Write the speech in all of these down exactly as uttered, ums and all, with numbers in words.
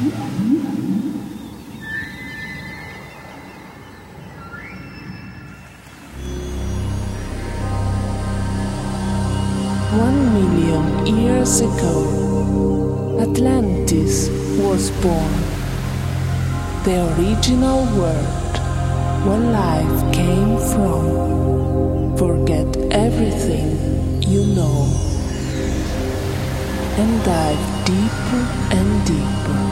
One million years ago, Atlantis was born, the original world where life came from. Forget everything you know and dive deeper and deeper.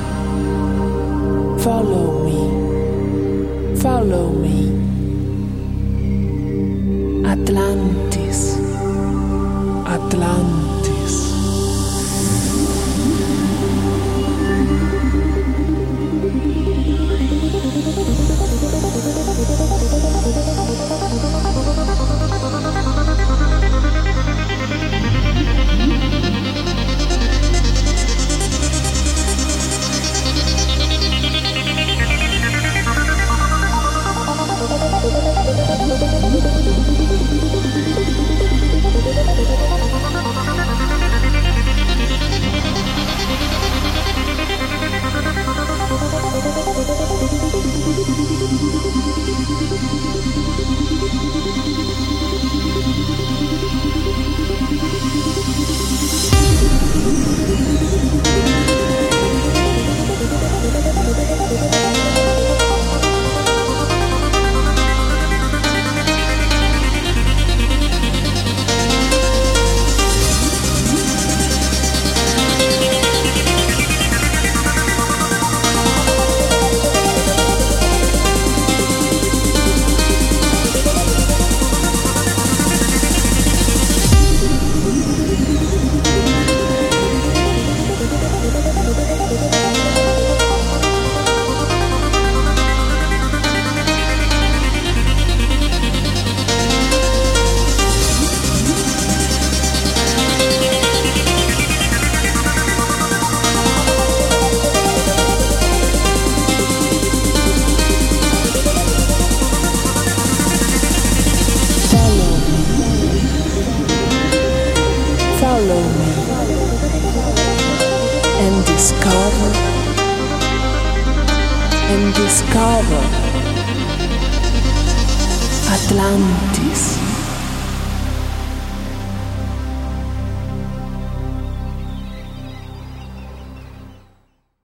Follow me, follow me. Atlantis, Atlantis. Follow me and discover and discover Atlantis.